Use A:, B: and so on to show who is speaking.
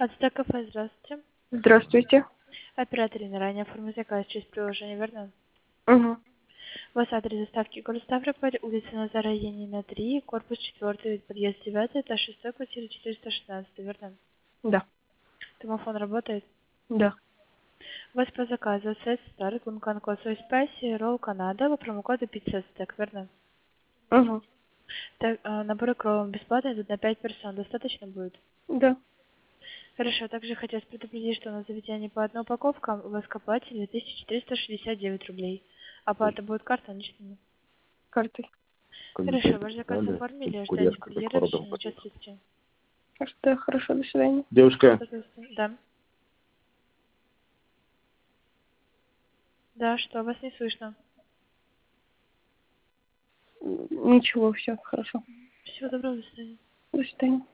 A: Кафе, здравствуйте.
B: Здравствуйте.
A: Оператор ранее оформил заказ через приложение, верно?
B: Угу.
A: У вас адрес доставки город Ставрополь, улица Назара Янина, 3, корпус 4, подъезд 9, этаж 6, квартира 416, верно?
B: Да.
A: Домофон работает?
B: Да.
A: У вас по заказу сет Star, Гункан Косой Спайси, Ролл Канада, по промокоду Pizza Stack, верно?
B: Угу.
A: Так, набор кровом бесплатный, тут на 5 персон, достаточно будет?
B: Да.
A: Хорошо, также хотелось предупредить, что на заведении по одной упаковкам у вас к оплате 2469 рублей. Оплата будет карта наличными.
B: Картой.
A: Хорошо, ваш заказ оформили, ждайте курьера в течение часа 30.
B: Да, хорошо, до свидания.
C: Девушка,
A: Да. Да, что, вас не слышно.
B: Ничего, все, хорошо.
A: Всего доброго, до свидания.
B: До свидания.